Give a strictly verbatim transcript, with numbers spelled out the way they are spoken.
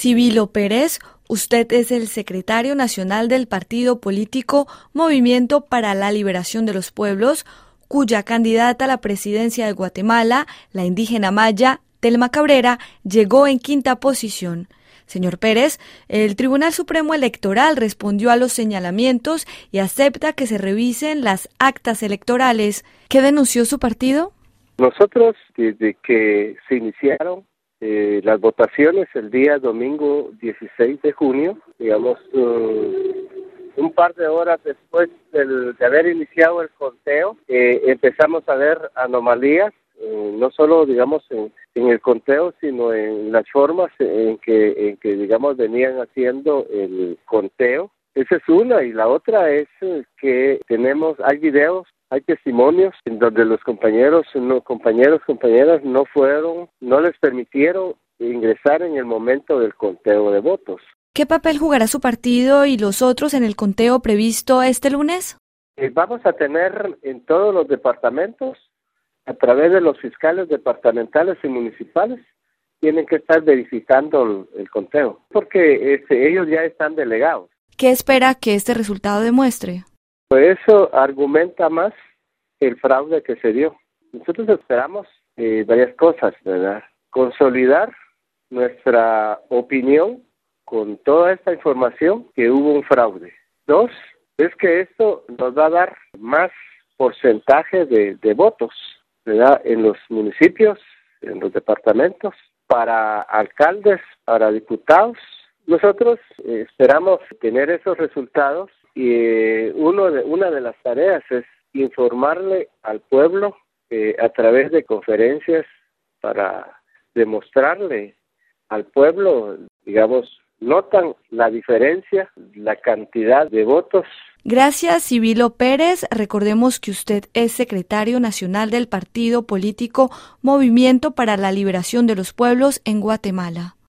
Cibilo Pérez, usted es el secretario nacional del partido político Movimiento para la Liberación de los Pueblos, cuya candidata a la presidencia de Guatemala, la indígena maya Telma Cabrera, llegó en quinta posición. Señor Pérez, el Tribunal Supremo Electoral respondió a los señalamientos y acepta que se revisen las actas electorales. ¿Qué denunció su partido? Nosotros, desde que se iniciaron eh, las votaciones el día domingo dieciséis de junio, digamos, uh, un par de horas después del, de haber iniciado el conteo, eh, empezamos a ver anomalías, eh, no solo, digamos, en, en el conteo, sino en las formas en que, en que, digamos, venían haciendo el conteo. Esa es una, y la otra es que tenemos, hay videos, hay testimonios en donde los compañeros, no, compañeros, compañeras no fueron, no les permitieron ingresar en el momento del conteo de votos. ¿Qué papel jugará su partido y los otros en el conteo previsto este lunes? Eh, vamos a tener en todos los departamentos, a través de los fiscales departamentales y municipales, tienen que estar verificando el, el conteo, porque este, ellos ya están delegados. ¿Qué espera que este resultado demuestre? Pues eso argumenta más el fraude que se dio. Nosotros esperamos eh, varias cosas, ¿verdad? Consolidar nuestra opinión con toda esta información que hubo un fraude. Dos, es que esto nos va a dar más porcentaje de, de votos, ¿verdad? En los municipios, en los departamentos, para alcaldes, para diputados. Nosotros eh, esperamos tener esos resultados y eh, uno de, una de las tareas es informarle al pueblo eh, a través de conferencias para demostrarle al pueblo, digamos, notan la diferencia, la cantidad de votos. Gracias, Cibilo Pérez. Recordemos que usted es secretario nacional del partido político Movimiento para la Liberación de los Pueblos en Guatemala.